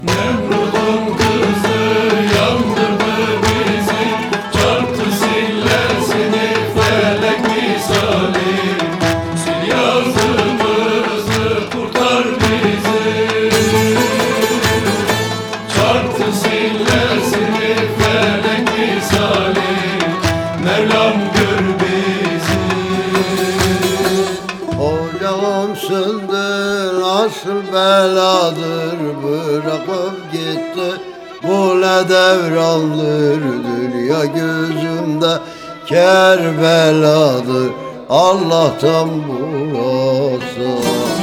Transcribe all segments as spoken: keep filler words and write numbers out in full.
Nemrud'un kızı yandırdı bizi, çarptı sillesini felek misali. Sil yazımızı kurtar bizi, çarptı sillesini felek misali. Mevlam gör bizi. Ocağım söndü nasıl beladır, bırakıp gitti bu ne devrandır. Dünya gözümde Kerbeladır, Allah'tan bulasa.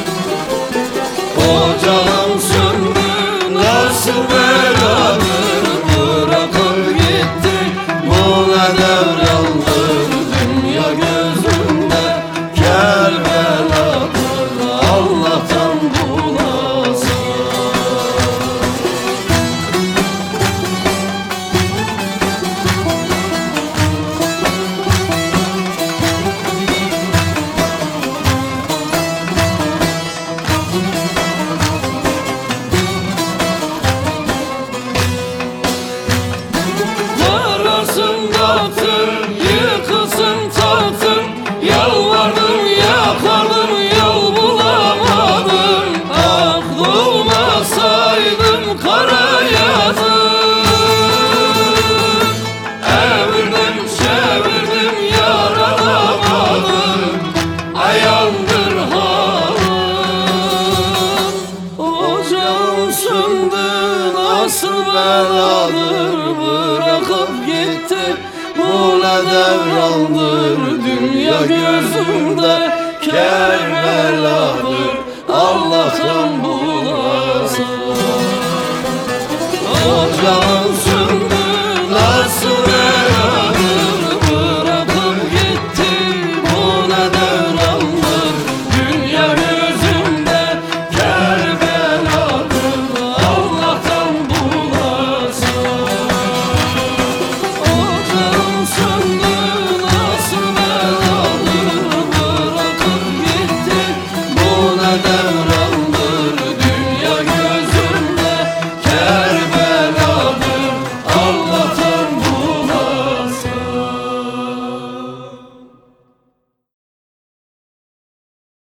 Ocağım söndü nasıl beladır, bırakıp gitti bu ne devrandır. Dünya gözümde Kerbeladır, Allah'tan bulasa. Kararsın tahtın, yıkılsın tahtın. Yalvardım yakardım, yol bulamadım. Aklı olmasaydım kara yazım. Evirdim çevirdim yaralamadım. Ayandır halim. Ocağım söndü nasıl beladır, bırakıp gitti bu ne devrandır. Dünya gözümde Kerbeladır, Allah'tan bulasa. Ocağım söndü nasıl beladır, bırakıp gitti bu ne devrandır. Dünya gözümde Kerbeladır, Allah'tan bulasa. Ocağım söndü